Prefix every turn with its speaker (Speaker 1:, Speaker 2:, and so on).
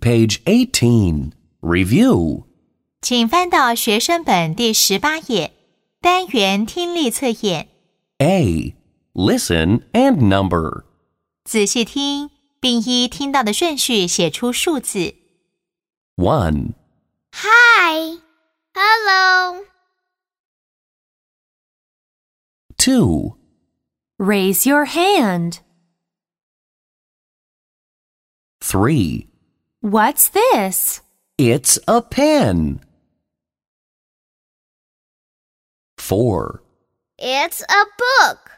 Speaker 1: page 18. Review.
Speaker 2: 请翻到学生本第18页，单元听力测验。
Speaker 1: A. Listen and number.
Speaker 2: 仔细听，并依听到的顺序写出数字。
Speaker 1: 1,
Speaker 3: Hi. Hello.
Speaker 1: 2,
Speaker 4: Raise your hand.
Speaker 1: 3.
Speaker 4: What's this?
Speaker 1: It's a pen. 4,
Speaker 3: It's a book.